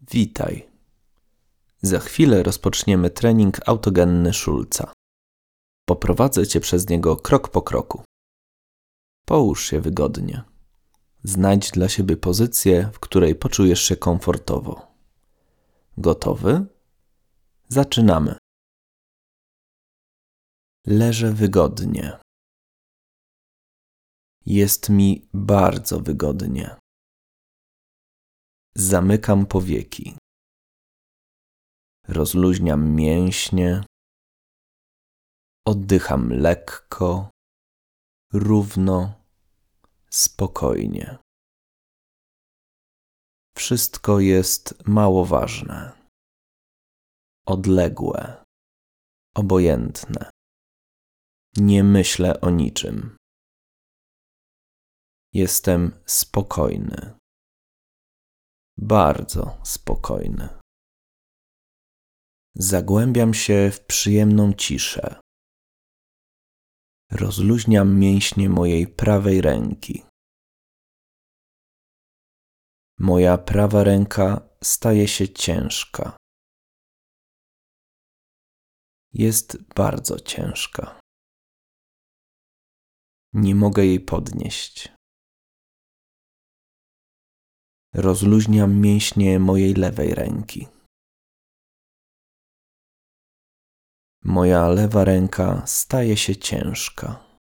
Witaj. Za chwilę rozpoczniemy trening autogenny Schulza. Poprowadzę Cię przez niego krok po kroku. Połóż się wygodnie. Znajdź dla siebie pozycję, w której poczujesz się komfortowo. Gotowy? Zaczynamy. Leżę wygodnie. Jest mi bardzo wygodnie. Zamykam powieki. Rozluźniam mięśnie. Oddycham lekko, równo, spokojnie. Wszystko jest mało ważne, odległe, obojętne. Nie myślę o niczym. Jestem spokojny, bardzo spokojny. Zagłębiam się w przyjemną ciszę. Rozluźniam mięśnie mojej prawej ręki. Moja prawa ręka staje się ciężka. Jest bardzo ciężka. Nie mogę jej podnieść. Rozluźniam mięśnie mojej lewej ręki. Moja lewa ręka staje się ciężka.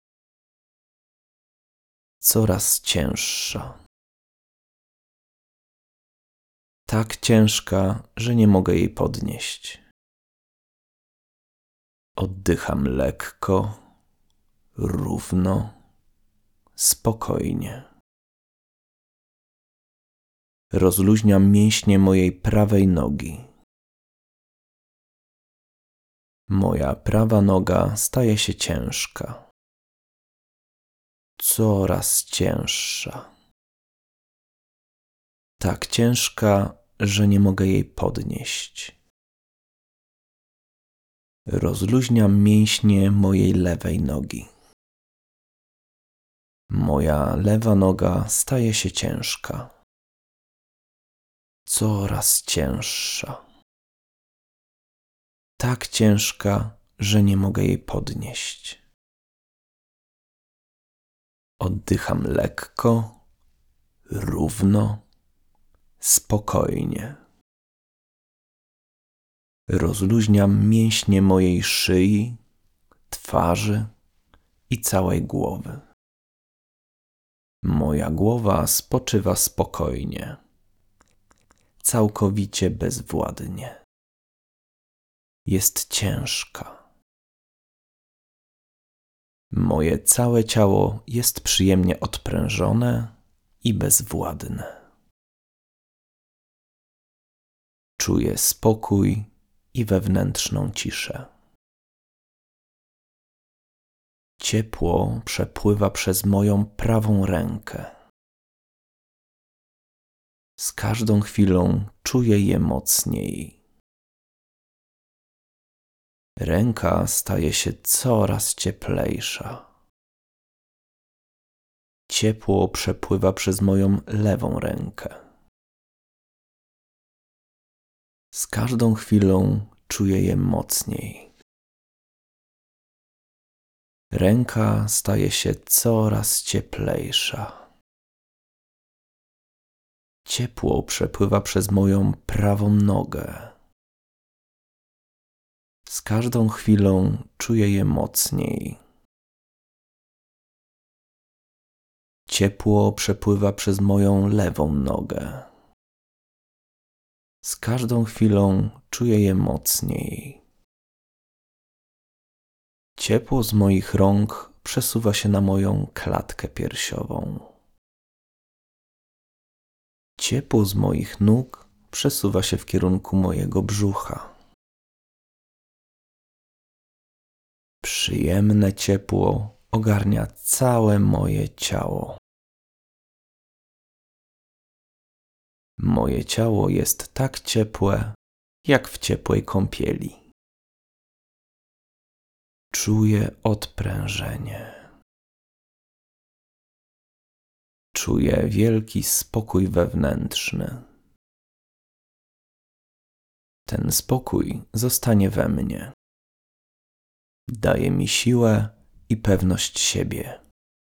Coraz cięższa. Tak ciężka, że nie mogę jej podnieść. Oddycham lekko, równo, spokojnie. Rozluźniam mięśnie mojej prawej nogi. Moja prawa noga staje się ciężka. Coraz cięższa. Tak ciężka, że nie mogę jej podnieść. Rozluźniam mięśnie mojej lewej nogi. Moja lewa noga staje się ciężka. Coraz cięższa. Tak ciężka, że nie mogę jej podnieść. Oddycham lekko, równo, spokojnie. Rozluźniam mięśnie mojej szyi, twarzy i całej głowy. Moja głowa spoczywa spokojnie, całkowicie bezwładnie. Jest ciężka. Moje całe ciało jest przyjemnie odprężone i bezwładne. Czuję spokój i wewnętrzną ciszę. Ciepło przepływa przez moją prawą rękę. Z każdą chwilą czuję je mocniej. Ręka staje się coraz cieplejsza. Ciepło przepływa przez moją lewą rękę. Z każdą chwilą czuję je mocniej. Ręka staje się coraz cieplejsza. Ciepło przepływa przez moją prawą nogę. Z każdą chwilą czuję je mocniej. Ciepło przepływa przez moją lewą nogę. Z każdą chwilą czuję je mocniej. Ciepło z moich rąk przesuwa się na moją klatkę piersiową. Ciepło z moich nóg przesuwa się w kierunku mojego brzucha. Przyjemne ciepło ogarnia całe moje ciało. Moje ciało jest tak ciepłe, jak w ciepłej kąpieli. Czuję odprężenie. Czuję wielki spokój wewnętrzny. Ten spokój zostanie we mnie. Daje mi siłę i pewność siebie.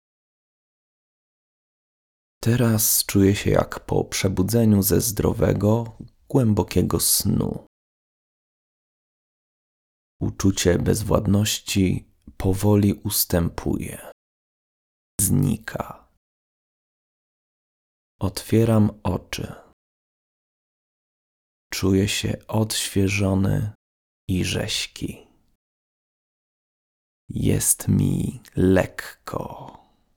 Teraz czuję się jak po przebudzeniu ze zdrowego, głębokiego snu. Uczucie bezwładności powoli ustępuje. Znika. Otwieram oczy. Czuję się odświeżony i rześki. Jest mi lekko.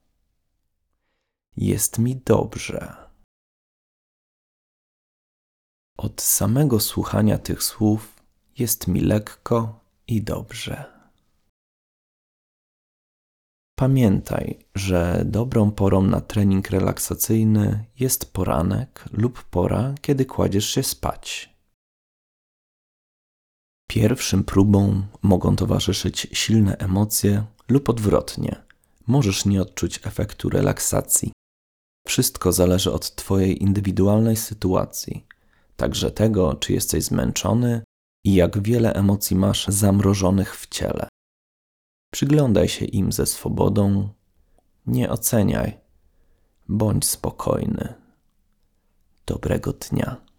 Jest mi dobrze. Od samego słuchania tych słów jest mi lekko i dobrze. Pamiętaj, że dobrą porą na trening relaksacyjny jest poranek lub pora, kiedy kładziesz się spać. Pierwszym próbom mogą towarzyszyć silne emocje lub odwrotnie. Możesz nie odczuć efektu relaksacji. Wszystko zależy od Twojej indywidualnej sytuacji, także tego, czy jesteś zmęczony i jak wiele emocji masz zamrożonych w ciele. Przyglądaj się im ze swobodą, nie oceniaj, bądź spokojny. Dobrego dnia.